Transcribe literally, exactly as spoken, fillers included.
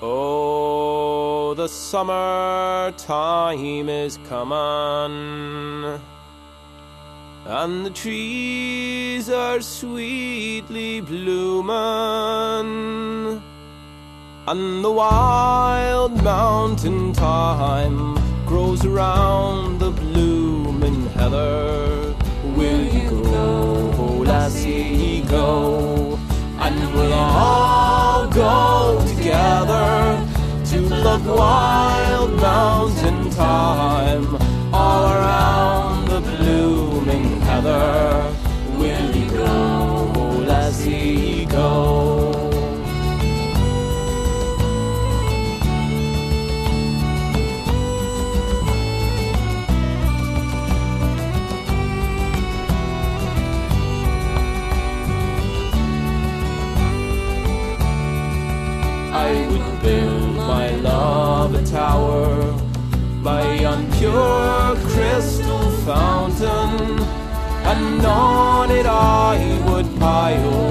Oh, the summer time is coming, and the trees are sweetly blooming, and the wild mountain thyme grows around the blooming heather. Will you go, lassie, go? And we'll all go together to the wild mountain thyme, all around the blooming heather. Will you go, lassie, go? I would build my love a tower by yon pure crystal fountain, and on it I would pile